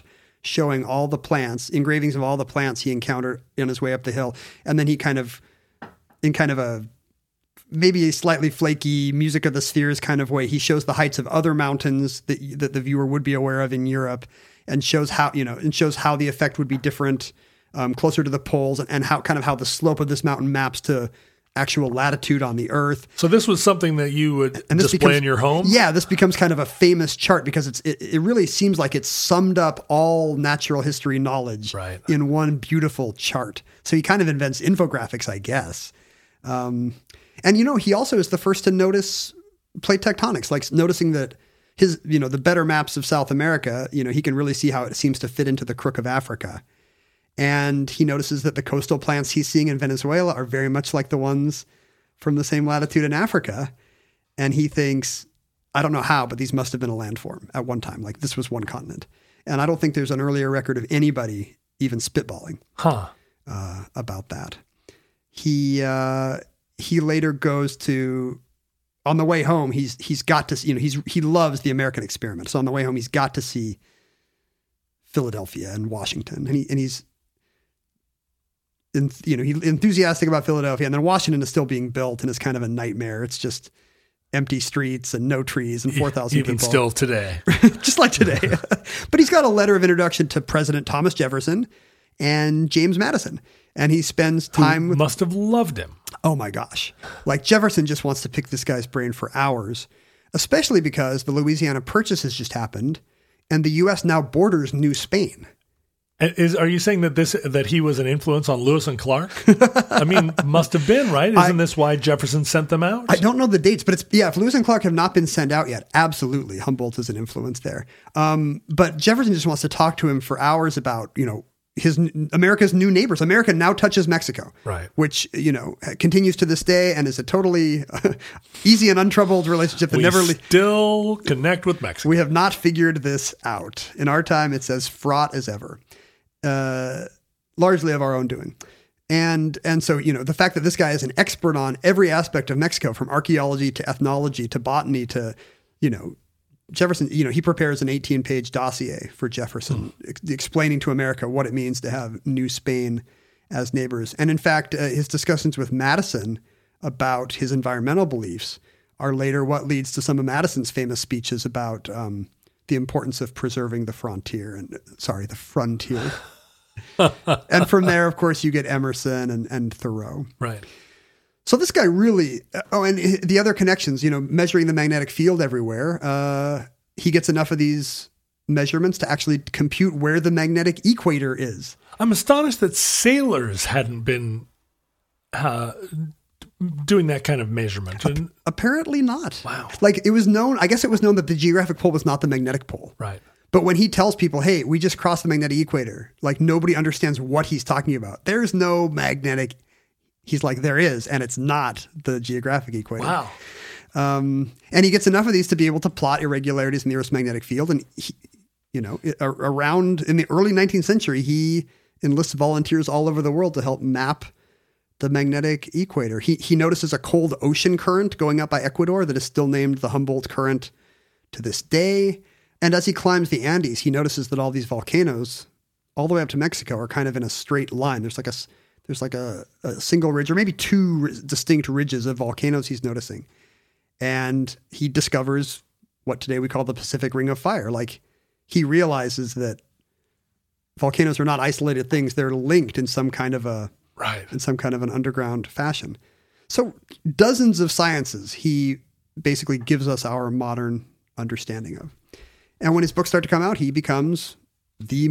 showing all the plants, engravings of all the plants he encountered on his way up the hill. And then he in kind of a maybe a slightly flaky Music of the Spheres kind of way, he shows the heights of other mountains that the viewer would be aware of in Europe, and shows how the effect would be different closer to the poles, and how the slope of this mountain maps to actual latitude on the Earth. So this was something that you would display in your home? Yeah, this becomes kind of a famous chart because it really seems like it summed up all natural history knowledge in one beautiful chart. So he kind of invents infographics, I guess. And, he also is the first to notice plate tectonics, like noticing that the better maps of South America, he can really see how it seems to fit into the crook of Africa. And he notices that the coastal plants he's seeing in Venezuela are very much like the ones from the same latitude in Africa. And he thinks, I don't know how, but these must have been a landform at one time. Like this was one continent. And I don't think there's an earlier record of anybody even spitballing about that. He later goes to, on the way home, he's got to, he loves the American experiment. So on the way home, he's got to see Philadelphia and Washington. And he's enthusiastic about Philadelphia, and then Washington is still being built and it's kind of a nightmare. It's just empty streets and no trees and 4,000 people. Even still today. Just like today. But he's got a letter of introduction to President Thomas Jefferson and James Madison. And he spends time with... Must have loved him. Oh my gosh. Like Jefferson just wants to pick this guy's brain for hours, especially because the Louisiana Purchase has just happened and the U.S. now borders New Spain. Are you saying that he was an influence on Lewis and Clark? I mean, must have been, right? Isn't this why Jefferson sent them out? I don't know the dates, but if Lewis and Clark have not been sent out yet, absolutely, Humboldt is an influence there. But Jefferson just wants to talk to him for hours about, America's new neighbors. America now touches Mexico, right? Which, continues to this day and is a totally easy and untroubled relationship that never still connect with Mexico. We have not figured this out. In our time, it's as fraught as ever. Largely of our own doing. And so, the fact that this guy is an expert on every aspect of Mexico, from archaeology to ethnology to botany to, Jefferson, he prepares an 18-page dossier for Jefferson, explaining to America what it means to have New Spain as neighbors. And in fact, his discussions with Madison about his environmental beliefs are later what leads to some of Madison's famous speeches about the importance of preserving the frontier. And from there, of course, you get Emerson and Thoreau. Right. So this guy really, and the other connections, measuring the magnetic field everywhere, he gets enough of these measurements to actually compute where the magnetic equator is. I'm astonished that sailors hadn't been doing that kind of measurement. Apparently not. Wow. Like it was known that the geographic pole was not the magnetic pole. Right. But when he tells people, hey, we just crossed the magnetic equator, like nobody understands what he's talking about. There's no magnetic. He's like, there is, and it's not the geographic equator. Wow. And he gets enough of these to be able to plot irregularities in the Earth's magnetic field. And, around in the early 19th century, he enlists volunteers all over the world to help map the magnetic equator. He notices a cold ocean current going up by Ecuador that is still named the Humboldt Current to this day. And as he climbs the Andes, he notices that all these volcanoes all the way up to Mexico are kind of in a straight line. There's like a single ridge or maybe two distinct ridges of volcanoes he's noticing. And he discovers what today we call the Pacific Ring of Fire. Like he realizes that volcanoes are not isolated things. They're linked in some kind of an underground fashion. So dozens of sciences he basically gives us our modern understanding of. And when his books start to come out, he becomes maybe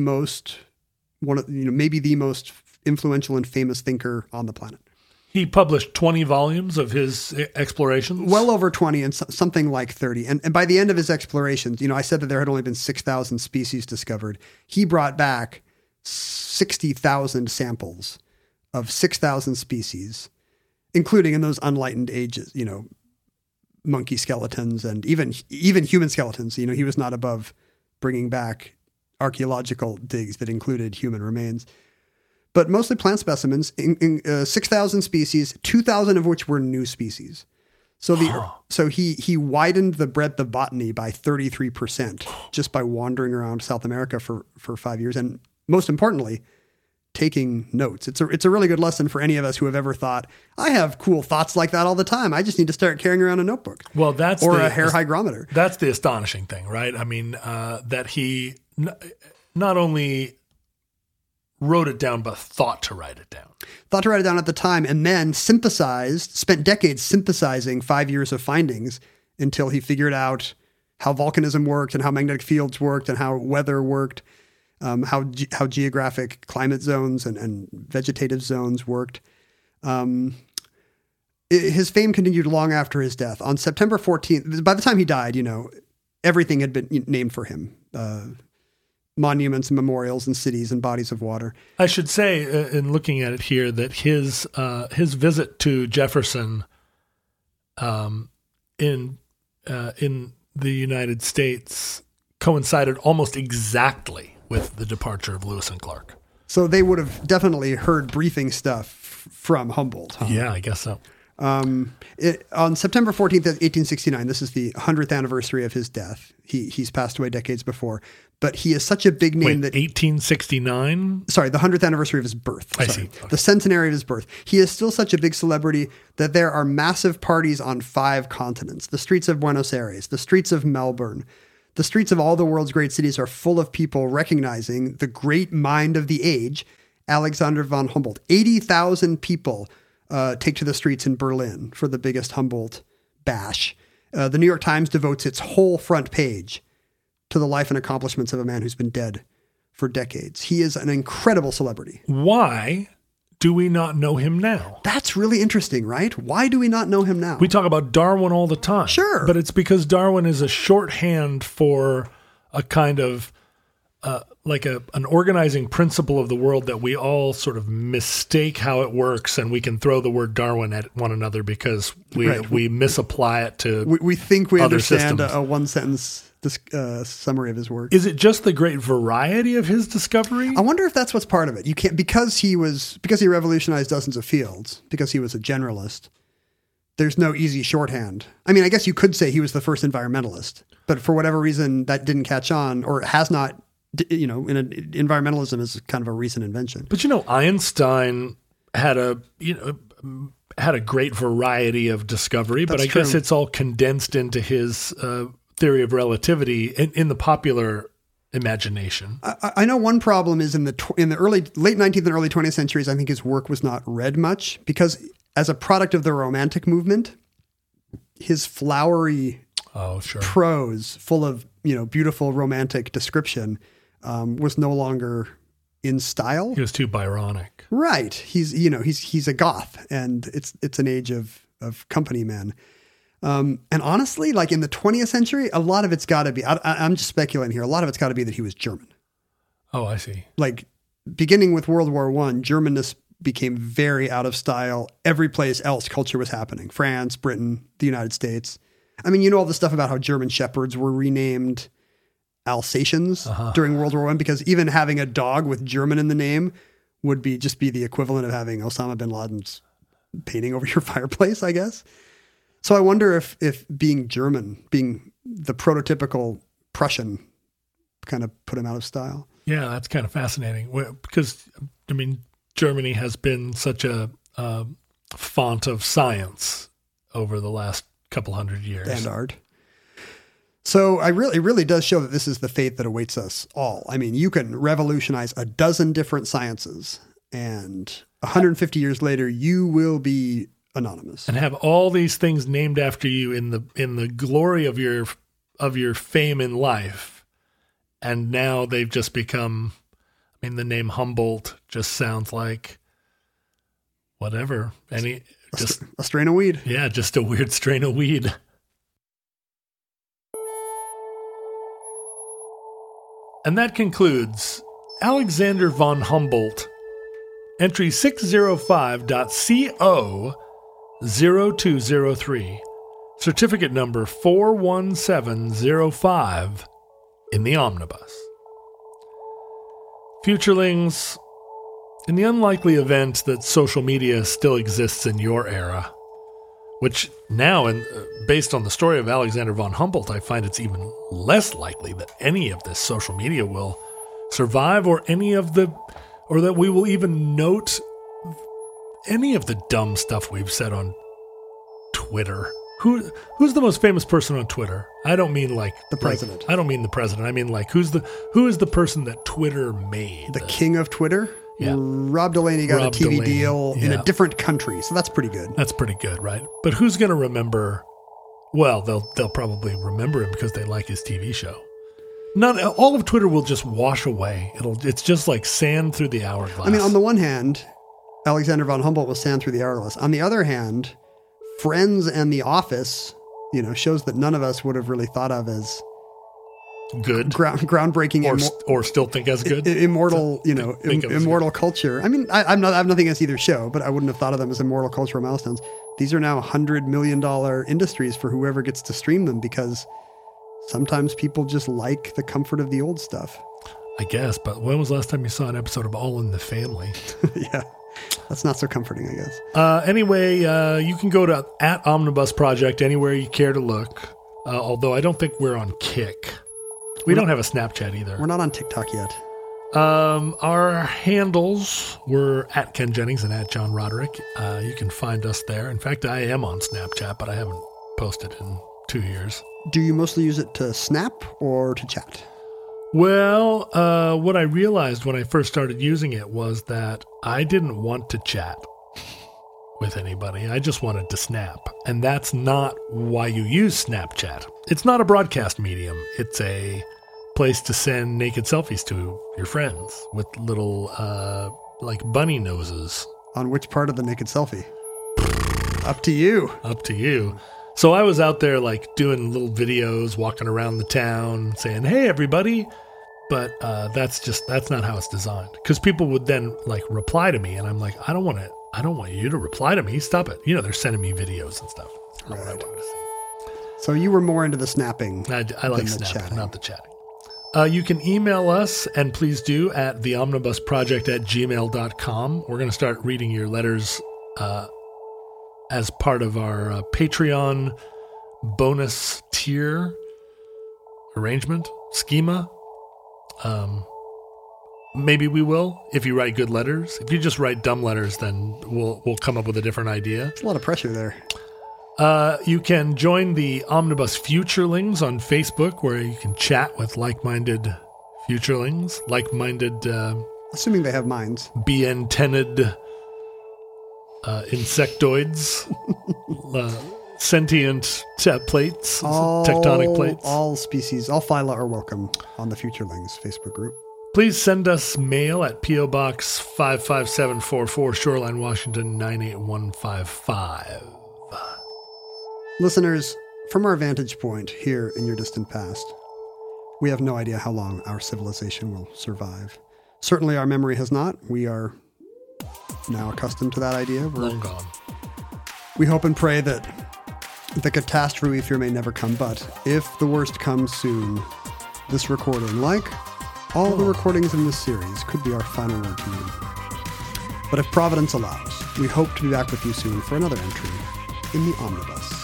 the most influential and famous thinker on the planet. He published 20 volumes of his explorations? Well over 20 and something like 30. And by the end of his explorations, I said that there had only been 6,000 species discovered. He brought back 60,000 samples of 6,000 species, including in those unlightened ages, monkey skeletons and even human skeletons. He was not above bringing back archaeological digs that included human remains. But mostly plant specimens, 6,000 species, 2,000 of which were new species. So he widened the breadth of botany by 33% just by wandering around South America for 5 years, and most importantly, taking notes. It's a really good lesson for any of us who have ever thought, I have cool thoughts like that all the time. I just need to start carrying around a notebook. Well, that's or a hair hygrometer. That's the astonishing thing, right? I mean, that he not only wrote it down, but thought to write it down. Thought to write it down at the time, and then spent decades synthesizing 5 years of findings until he figured out how volcanism worked and how magnetic fields worked and how weather worked, how geographic climate zones and vegetative zones worked. His fame continued long after his death. On September 14th, by the time he died, everything had been named for him. Monuments and memorials and cities and bodies of water. I should say, in looking at it here, that his visit to Jefferson, in the United States, coincided almost exactly with the departure of Lewis and Clark. So they would have definitely heard briefing stuff from Humboldt. Huh? Yeah, I guess so. On September 14th, 1869, this is the 100th anniversary of his death. He's passed away decades before, but he is such a big name that 1869? Sorry, the 100th anniversary of his birth. I see. Okay. The centenary of his birth. He is still such a big celebrity that there are massive parties on 5 continents. The streets of Buenos Aires, the streets of Melbourne, the streets of all the world's great cities are full of people recognizing the great mind of the age, Alexander von Humboldt. 80,000 people take to the streets in Berlin for the biggest Humboldt bash. The New York Times devotes its whole front page to the life and accomplishments of a man who's been dead for decades. He is an incredible celebrity. Why do we not know him now? That's really interesting, right? Why do we not know him now? We talk about Darwin all the time. Sure. But it's because Darwin is a shorthand for a kind of an organizing principle of the world that we all sort of mistake how it works, and we can throw the word Darwin at one another because we misapply it to we think we other understand systems. a one-sentence summary of his work. Is it just the great variety of his discovery? I wonder if that's what's part of it. You can't because he revolutionized dozens of fields, because he was a generalist. There's no easy shorthand. I mean, I guess you could say he was the first environmentalist, but for whatever reason that didn't catch on, or has not. Environmentalism is kind of a recent invention. But Einstein had a great variety of discovery, but I guess it's all condensed into his theory of relativity in the popular imagination. I know one problem is in the late 19th and early 20th centuries, I think his work was not read much because as a product of the Romantic movement, his flowery prose full of, beautiful romantic description was no longer in style. He was too Byronic. Right. He's a goth, and it's an age of company men. And honestly, like in the 20th century, a lot of it's got to be, I'm just speculating here, a lot of it's got to be that he was German. Oh, I see. Like beginning with World War I, Germanness became very out of style. Every place else culture was happening. France, Britain, the United States. I mean, all the stuff about how German shepherds were renamed Alsatians during World War I, because even having a dog with German in the name would be the equivalent of having Osama bin Laden's painting over your fireplace, I guess. So I wonder if being German, being the prototypical Prussian, kind of put him out of style. Yeah, that's kind of fascinating because, Germany has been such a font of science over the last couple hundred years. And art. So it really does show that this is the fate that awaits us all. I mean, you can revolutionize a dozen different sciences, and 150 years later, you will be anonymous and have all these things named after you in the glory of your fame in life. And now they've just become. I mean, the name Humboldt just sounds like whatever. A strain of weed. Yeah, just a weird strain of weed. And that concludes Alexander von Humboldt, entry 605.CO0203, certificate number 41705 in the omnibus. Futurelings, in the unlikely event that social media still exists in your era, which now, based on the story of Alexander von Humboldt, I find it's even less likely that any of this social media will survive, or that we will even note any of the dumb stuff we've said on Twitter. Who's the most famous person on Twitter? I don't mean like the president. I don't mean the president. I mean like who is the person that Twitter made? The king of Twitter? Yeah. Rob Delaney got a TV deal in a different country, so that's pretty good. That's pretty good, right? But who's going to remember? Well, they'll probably remember him because they like his TV show. Not all of Twitter will just wash away. It's just like sand through the hourglass. I mean, on the one hand, Alexander von Humboldt was sand through the hourglass. On the other hand, Friends and The Office, shows that none of us would have really thought of as good, groundbreaking, or still think as good, immortal, immortal culture. I mean, I have nothing against either show, but I wouldn't have thought of them as immortal cultural milestones. These are now $100 million industries for whoever gets to stream them, because sometimes people just like the comfort of the old stuff. I guess, but when was the last time you saw an episode of All in the Family? Yeah. That's not so comforting, I guess. Anyway, you can go to @Omnibus Project anywhere you care to look. Although I don't think we're on Kick. We don't have a Snapchat either. We're not on TikTok yet. Our handles were @Ken Jennings and @John Roderick. You can find us there. In fact, I am on Snapchat, but I haven't posted in 2 years. Do you mostly use it to snap or to chat? Well, what I realized when I first started using it was that I didn't want to chat with anybody. I just wanted to snap. And that's not why you use Snapchat. It's not a broadcast medium. It's a place to send naked selfies to your friends with little, like bunny noses. On which part of the naked selfie? Up to you. Up to you. So I was out there like doing little videos, walking around the town, saying, "Hey, everybody." But that's not how it's designed. Because people would then like reply to me, and I'm like, I don't want you to reply to me. Stop it. They're sending me videos and stuff. That's not what I wanted to see. So you were more into the snapping. I like snapping, not the chatting. You can email us, and please do, at theomnibusproject@gmail.com. We're going to start reading your letters as part of our Patreon bonus tier arrangement schema. Maybe we will, if you write good letters. If you just write dumb letters, then we'll come up with a different idea. There's a lot of pressure there. You can join the Omnibus Futurelings on Facebook, where you can chat with like-minded futurelings, like-minded... assuming they have minds. Bien-tened insectoids, sentient plates, tectonic plates. All species, all phyla are welcome on the Futurelings Facebook group. Please send us mail at P.O. Box 55744, Shoreline, Washington 98155. Listeners, from our vantage point here in your distant past, we have no idea how long our civilization will survive. Certainly our memory has not. We are now accustomed to that idea. We're long gone. We hope and pray that the catastrophe we fear may never come, but if the worst comes soon, this recording, like all the recordings in this series, could be our final word to you. But if Providence allows, we hope to be back with you soon for another entry in the Omnibus.